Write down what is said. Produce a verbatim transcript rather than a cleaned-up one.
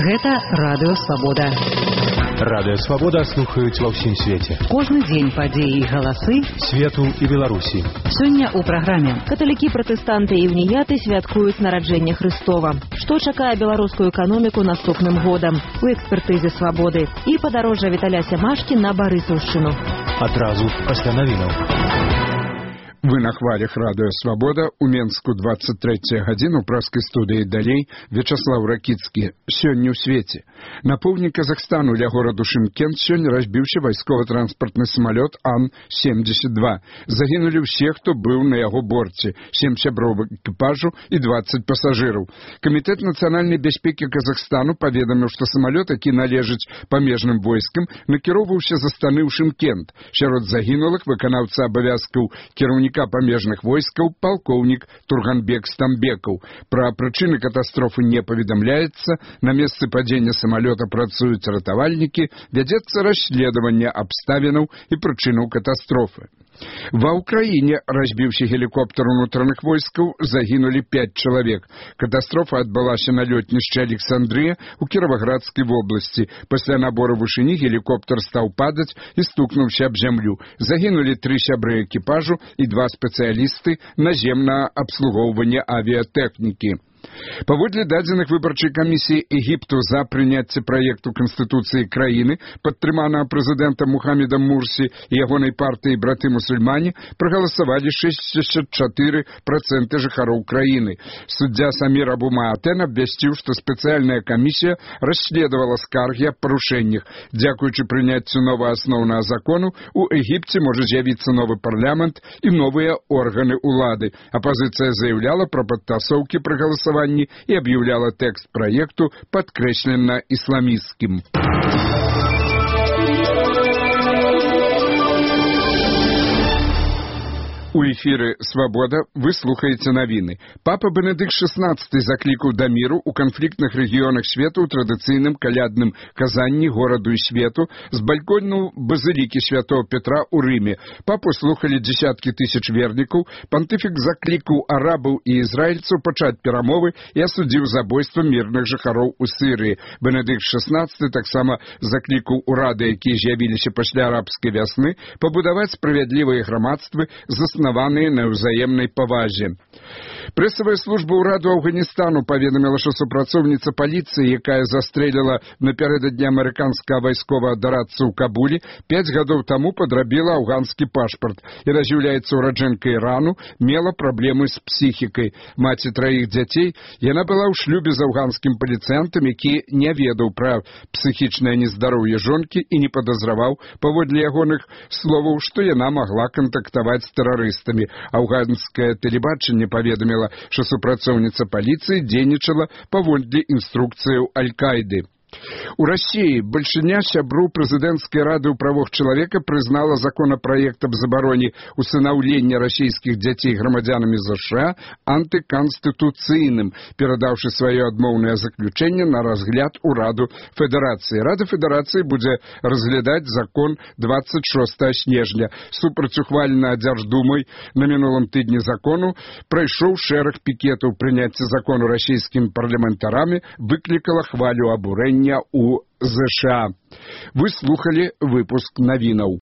Гэта Радыё Свабода. Радыё Свабода слухаюць ва ўсім свеце. Кожны дзень падзеі і галасы свету і Беларусі. Сёння ў праграме. Каталікі, пратэстанты і уніяты святкуюць нараджэнне Хрыстова. Што чакае беларускую эканоміку наступным годам? У экспертызе Свабоды. І падарожжа Віталя Сямашкі на Барысаўшчыну. Адразу пасля навінаў. Вы на хвалях Радыё Свабода, у Менску двадцать третья гадзіна, у праскай студыі далей Вячаслав Ракіцкі. Сёння ў свеце. На поўдні Казахстану ля гораду Шымкент сёння разбіўся вайсковы-транспартны самалёт Ан семьдесят два. Загінулі ўсе, хто быў на яго борце, сем сяброў экіпажу і двадцать пасажыраў. Камітэт нацыянальнай бяспекі Казахстану паведаміў, што самалёт, які належыць памежным войскам, накіроўваўся з Астаны ў Шымкент. Сярод загінулых выканаўца абавязкаў кіраўніка памежных войскаў палкоўнік Турганбек Стамбекаў. Пра прычыны катастрофы не паведамляецца. На месцы падзення самалёта працуюць ратавальнікі, вядзецца расследаванне абставінаў і прычынаў катастрофы. Ва ўкраіне разбіўся гелікоптер унутраных войскаў, загінулі пяць чалавек. Катастрофа адбылася на лётнішчы Александрыя ў Кіраваградскай вобласці. Пасля набору вышыні гелікоптер стаў падаць і стукнуўся аб зямлю. Загінулі тры сябры экіпажу і два спецыялісты наземнага абслугоўвання авіятэхнікі. Паводле дадзеных выбарчай камісіі Егіпту за прыняцце праекту Канстытуцыі краіны, падтрыманага прэзідэнтам Мухаммедам Мурсі і ягонай партыяй браты-мусульмане, прагаласавалі шэсцьдзесят чатыры працэнты жыхароў краіны. Суддзя Самір Абу-Маатэн абвясціў, што спецыяльная камісія расследавала скаргі аб парушэннях. Дзякуючы прыняццю новага асноўнага закону, у Егіпце можа з'явіцца новы парламент і новыя органы ўлады. Апазіцыя заяўляла пра падтасоўкі пры галасаванні и объявляла текст проекту подкресленно исламистским. У эфіры «Свабода» вы слухаеце навіны. Папа Бенедыкт шестнадцаты заклікаў да міру ў канфліктных рэгіёнах свету ў традыцыйным калядным казанні гораду і свету з балькону базылікі святого Петра ў Рыме. Папу слухалі дзесяткі тысяч вернікаў. Пантыфік заклікаў арабаў і ізраільцаў пачаць перамовы і асудзіў забойства мірных жыхароў у Сірыі. Бенедыкт шестнадцаты таксама заклікаў урады, якія з'явіліся пасля арабскай вясны, пабудаваць справядлівыя грамадствы з основанные на ўзаемнай павазе. Прэсавая служба ўраду Афганістану паведаміла, што супрацоўніца паліцыі, якая застрэліла напярэдадні амерыканскага вайсковага дарадца ў Кабулі, пяць гадоў таму падрабіла афганскі пашпарт і раз'яўляецца ўраджэнкай Ірану, мела праблемы з псіхікай. Маці траіх дзяцей, яна была ў шлюбе з афганскім паліцыянтам, які не ведаў пра псіхічнае нездароўе жонкі і не падазраваў, паводле ягоных словаў, што яна магла кантактаваць з тэрарыстамі. Афганскае тэлебачанне паведаміла, што супрацоўніца паліцыі дзейнічала паводле інструкцыяў Аль-Каіды. У России большиня сяброў прэзідэнцкай рады ў правах чалавека прызнала законапраект аб забароне усынаўлення расійскіх дзяцей грамадзянамі ЗША антыканстытуцыйным, перадаўшы сваё адмоўнае заключэнне на разгляд у Раду Федэрацыі. Рада Федэрацыі будзе разглядаць закон двадцать шостага снежня. Супраць ухвалена Дзярждумай на мінулым тыдні закону прайшоў шэраг пікетаў. Прыняцце закону расійскімі парламентарамі выклікала хвалю абурэння у ЗША. Вы слухали выпуск навінаў.